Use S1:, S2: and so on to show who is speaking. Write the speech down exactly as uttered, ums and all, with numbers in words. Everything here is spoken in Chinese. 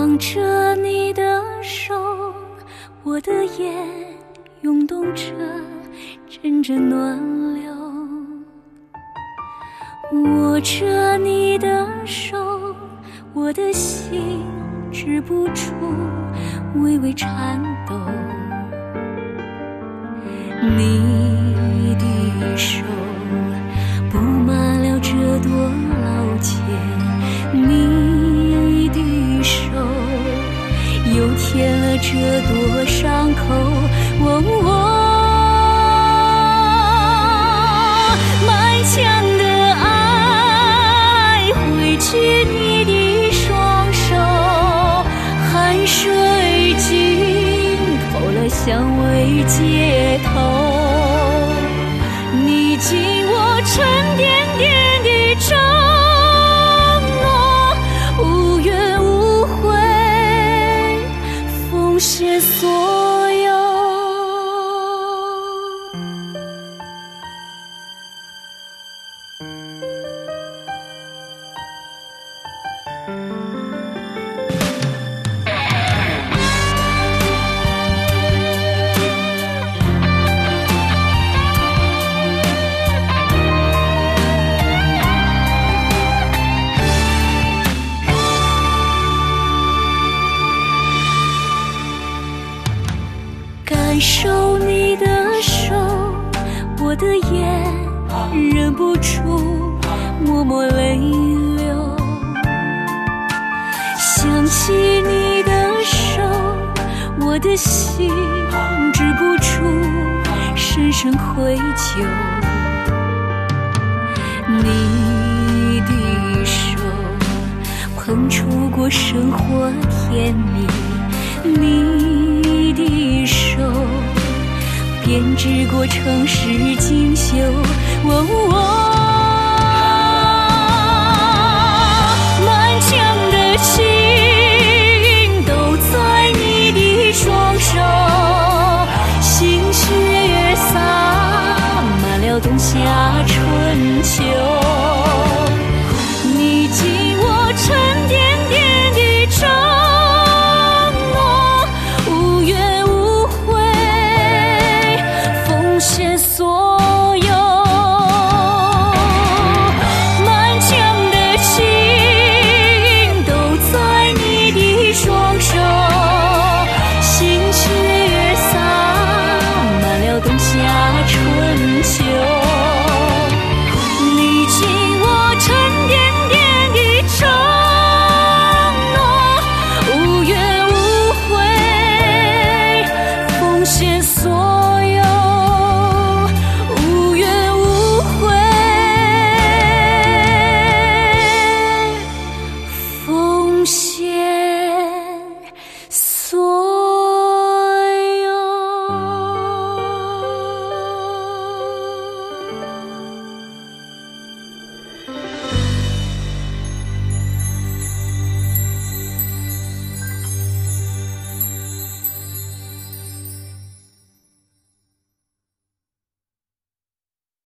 S1: 望着你的手，我的眼涌动着阵阵暖流，握着你的手，我的心止不住微微颤抖。你的手布满了这朵老茧，你的手又添了这朵伤口。哦哦，满腔的爱汇聚你的双手，汗水浸透了香味街头，你紧握沉甸甸的承诺，无怨无悔，奉献所有。感受你的手，我的眼忍不住默默泪流，想起你的手，我的心止不住深深愧疚。你的手碰触过生活甜蜜，你的手编织过城市锦绣。哦哦